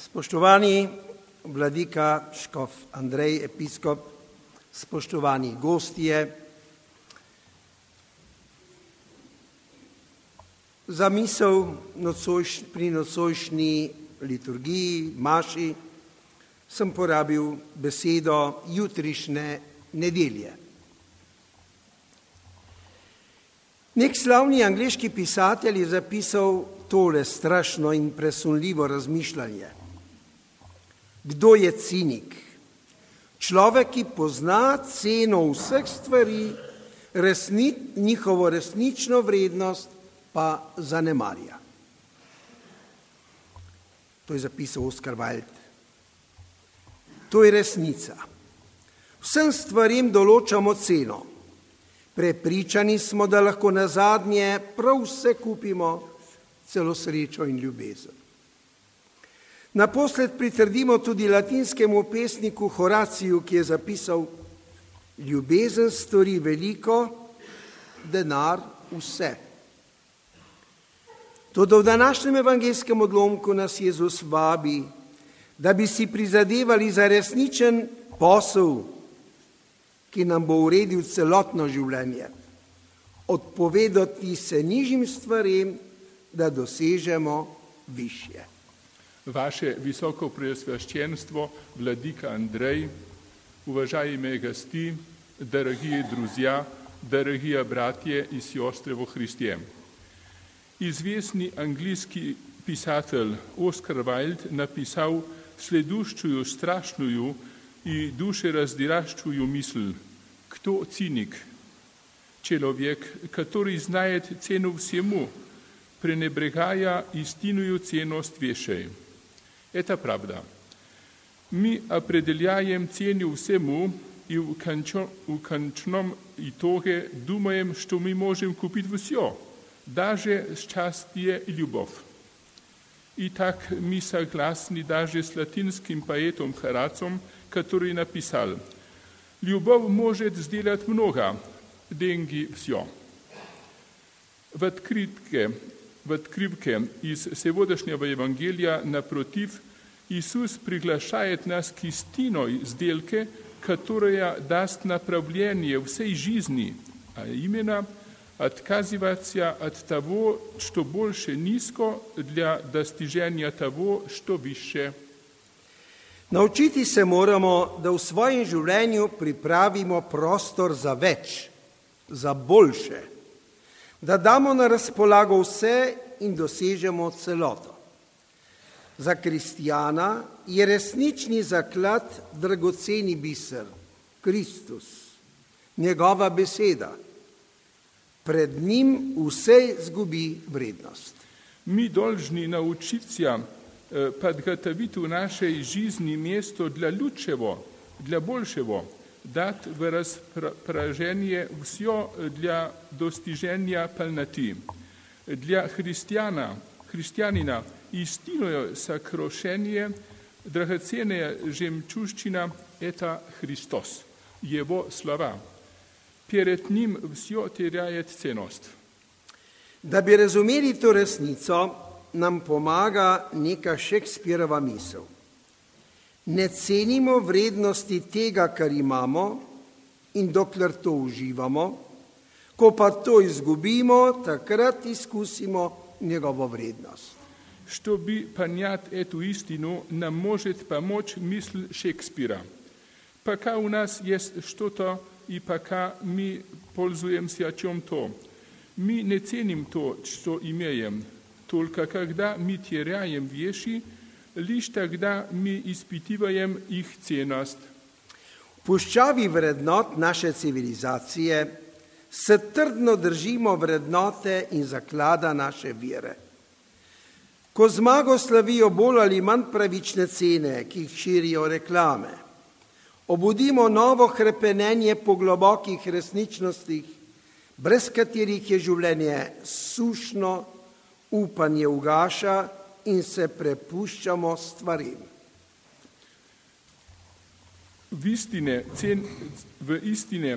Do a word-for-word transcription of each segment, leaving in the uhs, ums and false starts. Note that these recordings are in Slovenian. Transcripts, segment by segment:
Spoštovani vladika škof Andrej, episkop, spoštovani gostje, za misel nocojš, pri nocojšnji liturgiji, maši, sem porabil besedo jutrišnje nedelje. Nek slavni angleški pisatelj je zapisal tole strašno in presunljivo razmišljanje. Kdo je cinik? Človek, ki pozna ceno vseh stvari, resni, njihovo resnično vrednost pa zanemarja. To je zapisal Oscar Wilde. To je resnica. Vsem stvarim določamo ceno. Prepričani smo, da lahko nazadnje prav vse kupimo, celo srečo in ljubezen. Naposled pritrdimo tudi latinskemu pesniku Horaciju, ki je zapisal: ljubezen stori veliko, denar vse. Toda v današnjem evangeljskem odlomku nas Jezus vabi, da bi si prizadevali za resničen posel, ki nam bo uredil celotno življenje, odpovedati se nižjim stvarem, da dosežemo višje. Vaše visoko preosвященство, владыка Андрей, уважаемые гости, дорогие друзья, дорогие братья и сестры во Христе. Известный английский писатель Оскар Вайлд написал следующую страшную и душераздирающую мысль: кто циник? Человек, который знает цену всему, пренебрегая истинную ценность вещей. Это правда. Мы определяем цену всему и в конечном итоге думаем, что мы можем купить все, даже счастье и любовь. И так мы согласны даже с латинским поэтом Хорацием, который написал: «Любовь может сделать много, деньги все». В открытке В открывке из сегодняшнего Евангелия, напротив, Иисус приглашает нас к истинной сделке, которая даст направление всей жизни, а именно отказываться от того, что больше низко, для достижения того, что выше. Naučiti se moramo, da v svojem življenju pripravimo prostor za več, za boljše, da damo na razpolago vse in dosežemo celoto. Za kristjana je resnični zaklad dragoceni biser, Kristus, njegova beseda. Pred njim vse zgubi vrednost. Mi должны научиться подготовить в нашей жизни место для лучшего, для большего, дать в распоряжение все для достижения полноты. Для христиана, христианина истинное сокровение, драгоценная жемчужина – это Христос, Его слова. Перед Ним все теряет ценность. Da bi razumeli to resnico, nam pomaga neka Šekspirova misel. Ne cenimo vrednosti tega, kar imamo, in dokler to uživamo, ko pa to izgubimo, takrat izkusimo njegovo vrednost. Чтобы понять эту истину, нам может помочь мысль Шекспира. Пока у нас есть что-то и пока мы пользуемся чем-то, мы не ценим то, что имеем. Только когда мы теряем вещи, лишь тогда мы испытываем их ценность. V puščavi vrednot naše civilizacije se trdno držimo vrednote in zaklada naše vere. Ko zmago slavijo bolj ali manj pravične cene, ki jih širijo reklame, obudimo novo hrepenenje po globokih resničnostih, brez katerih je življenje sušno, upanje ugaša in se prepuščamo stvarim. V istine, cen, v istine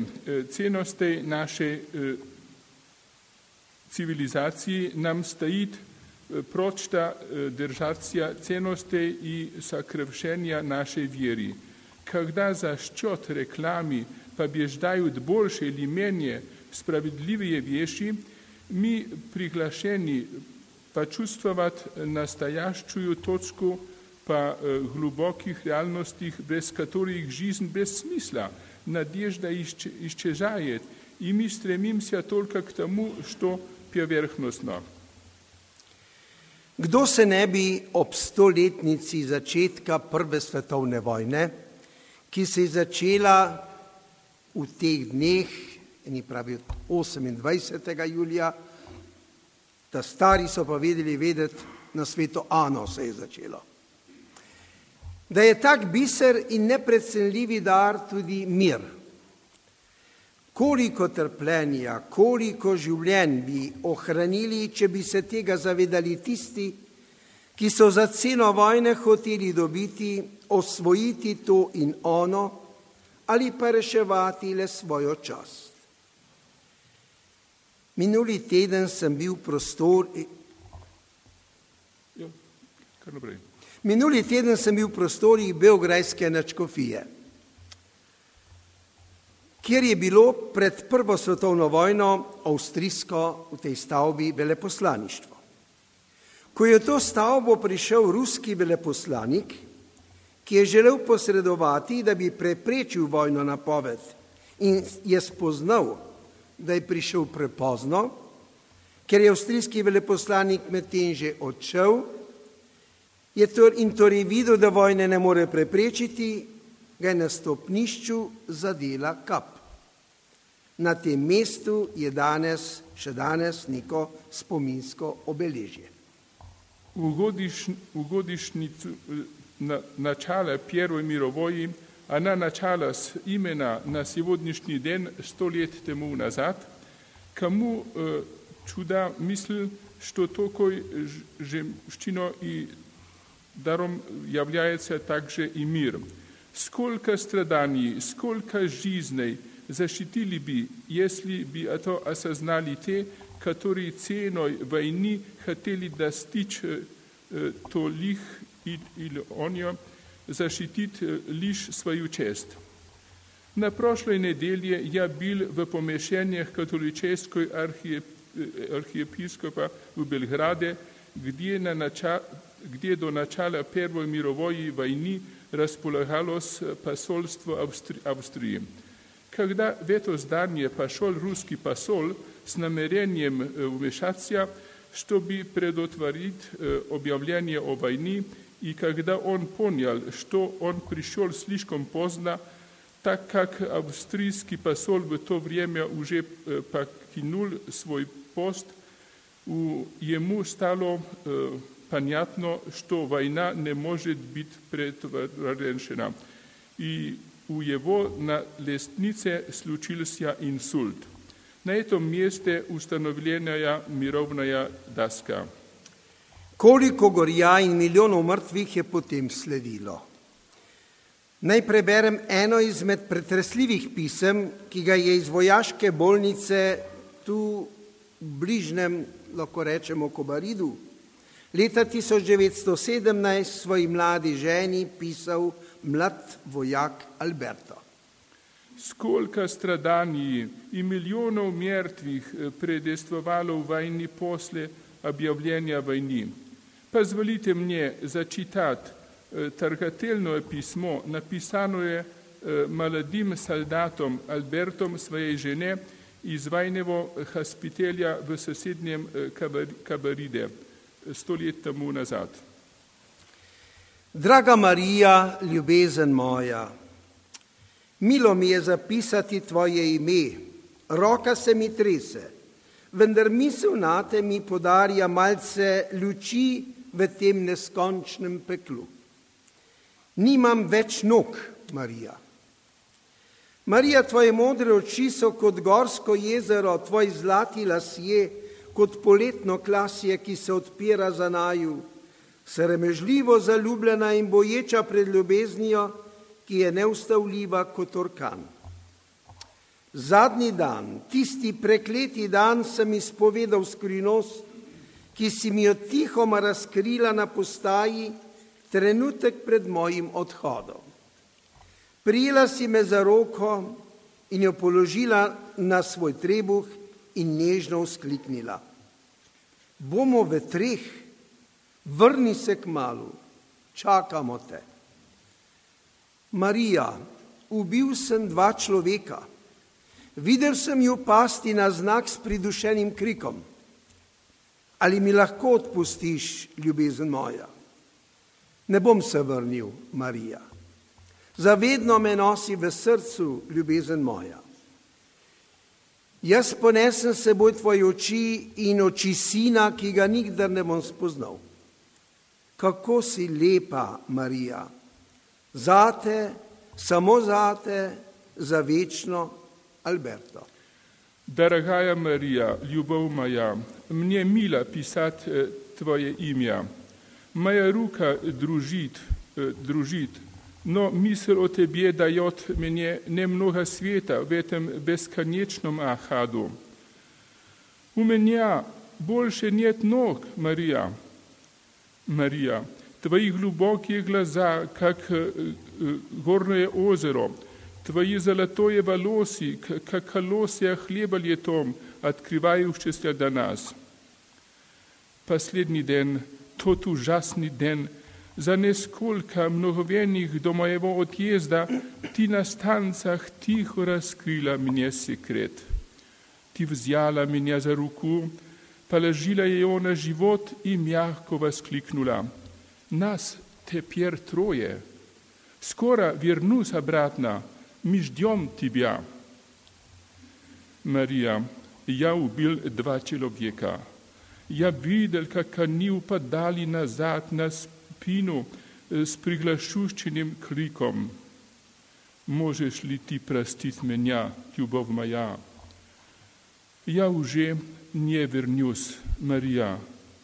ценностей нашей civilizacije nam stoji pročta držacija ценностей и съкръвшения нашей веры. Когда за счет рекламы побеждают больше или менее справедливые вещи, мы приглашены почувствовать настоящую точку по глубоких реальностях, без которых жизнь без смысла, надежда исчезает, и мы стремимся только к тому, что поверхностно. Kdo se ne bi ob stoletnici začetka prve svetovne vojne, ki se je začela v teh dneh, eni pravijo osemindvajsetega julija, da stari so pa vedeli vedeti, na svetu Ano se je začelo. Da je tak biser in neprecenljivi dar tudi mir. Koliko trpljenja, koliko življenj bi ohranili, če bi se tega zavedali tisti, ki so za ceno vojne hoteli dobiti, osvojiti to in ono, ali pa reševati le svojo čast. Minuli teden sem bil v prostori... Ja, kar naprej. Minuli teden sem bil v prostorih beograjske nadškofije, kjer je bilo pred prvo svetovno vojno avstrijsko v tej stavbi veleposlaništvo. Ko je v to stavbo prišel ruski veleposlanik, ki je želel posredovati, da bi preprečil vojno napoved in je spoznal, da je prišel prepozno, ker je avstrijski veleposlanik medtem že odšel, je in torej videl, da vojne ne more preprečiti, ga je na stopnišču zadela kap. Na tem mestu je danes, še danes neko spominsko obeležje. V godišnjicu na, начала Первой мировой, она началась именно на сегодняшний день, сто лет тому назад, кому э, чуда мысль, что такой жемчугой и даром является также и мир. Сколько страданий, сколько жизней защитили бы, если бы это осознали те, которые ценой войны хотели достичь э, то лих или он защитить лишь свою честь. На прошлой неделе я был в помещениях католической архиеп... архиепископа в Белграде, где, на нача... где до начала Первой мировой войны располагалось посольство Австри... Австрии. Когда в это здание пошел русский посол с намерением вмешаться, чтобы предотвратить объявление о войне, и когда он понял, что он пришел слишком поздно, так как австрийский посол в то время уже покинул свой пост, ему стало понятно, что война не может быть предотвращена. И у его на лестнице случился инсульт. На этом месте установлена мировная доска. Koliko gorja in milijonov mrtvih je potem sledilo? Naj preberem eno izmed pretresljivih pisem, ki ga je iz vojaške bolnice tu v bližnjem, lahko rečemo, Kobaridu, leta tisoč devetsto sedemnajst svoji mladi ženi pisal mlad vojak Alberto. Сколько страданий и миллионов мертвых предшествовало войне после объявления войны. Позволите мне зачитать трогательное письмо, написанное молодым солдатом Альбертом своей жене из военного госпиталя в соседнем Кабариде сто лет тому назад. Draga Marija, ljubezen moja, milo mi je zapisati tvoje ime, roka se mi trese, vendar misel nate mi podarja malce luči v tem neskončnem peklu. Nimam več nog, Marija. Marija, tvoje modre oči so kot gorsko jezero, tvoji zlati lasje kot poletno klasje, ki se odpira za naju, sramežljivo zaljubljena in boječa pred ljubeznijo, ki je neustavljiva kot orkan. Zadnji dan, tisti prekleti dan, sem izpovedal skrivnost, ki si mi jo tihoma razkrila na postaji trenutek pred mojim odhodom. Prijela si me za roko in jo položila na svoj trebuh in nežno vzkliknila: Bomo v treh, vrni se kmalu, čakamo te. Marija, ubil sem dva človeka. Videl sem ju pasti na znak s pridušenim krikom. Ali mi lahko odpustiš, ljubezen moja? Ne bom se vrnil, Marija. Zavedno me nosi v srcu, ljubezen moja. Jaz ponesem s seboj tvoje oči in oči sina, ki ga nikdar ne bom spoznal. Kako si lepa, Marija, zate, samo zate, za večno, Alberto. Дорогая Мария, любовь моя, мне мило писать Твое имя. Моя рука дружит, дружит, но мысль о Тебе дает мне немного света в этом бесконечном ахаду. У меня больше нет ног, Мария. Мария, Твои глубокие глаза, как горное озеро, Твои золотые волосы, как колосья хлеба летом, открывающиеся до нас. Последний день, тот ужасный день, за несколько мгновений до моего отъезда, Ты на станциях тихо раскрыла мне секрет. Ты взяла меня за руку, положила ее на живот и мягко воскликнула: «Нас теперь трое. Скоро вернусь обратно. Мы ждем тебя». Мария, я убил два человека. Я видел, как они упадали назад на спину с приглашающим криком. Можешь ли ты простить меня, любовь моя? Я уже не вернусь, Мария.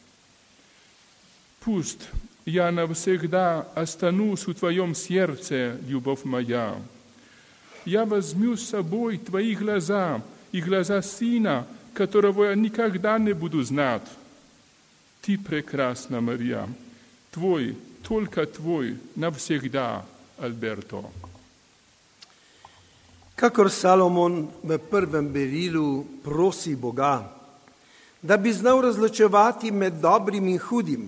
Пусть я навсегда останусь в твоем сердце, любовь моя. Я возьму с собой твои глаза и глаза сына, которого я никогда не буду знать. Ты прекрасна, Мария. Твой, только твой, навсегда, Alberto. Kakor Salomon v prvem berilu prosi Boga, da bi znal razločevati med dobrim in hudim,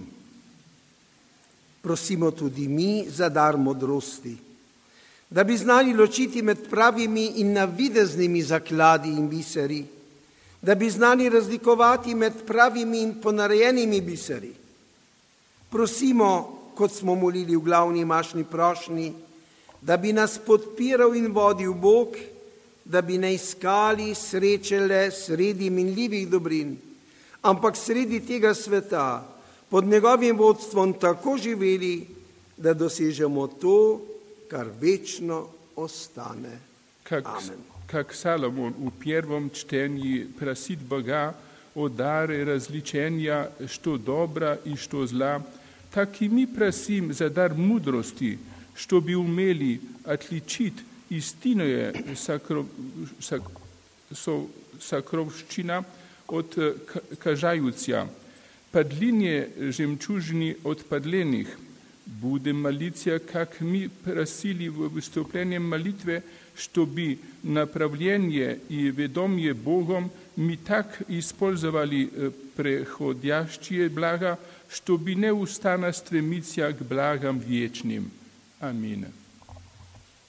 prosimo tudi mi za dar modrosti, da bi znali ločiti med pravimi in navideznimi zakladi in biseri, da bi znali razlikovati med pravimi in ponarejenimi biseri. Prosimo, kot smo molili v glavni mašni prošnji, da bi nas podpiral in vodil Bog, da bi ne iskali sreče le sredi minljivih dobrin, ampak sredi tega sveta, pod njegovim vodstvom tako živeli, da dosežemo to, kar večno ostane. Как, Amen. как Соломон в первом чтении просит Бога о даре различения, что добро и что зла, так и мы просим за дар мудрости, чтобы умели отличить истинное сокров... сокровщина от кажаются, подлиннее жемчужины от подленных. Будем молиться, как мы просили в выступлении молитвы, чтобы направление и ведомие Богом мы так использовали приходящие блага, чтобы неустанно стремиться к благам вечным. Аминь.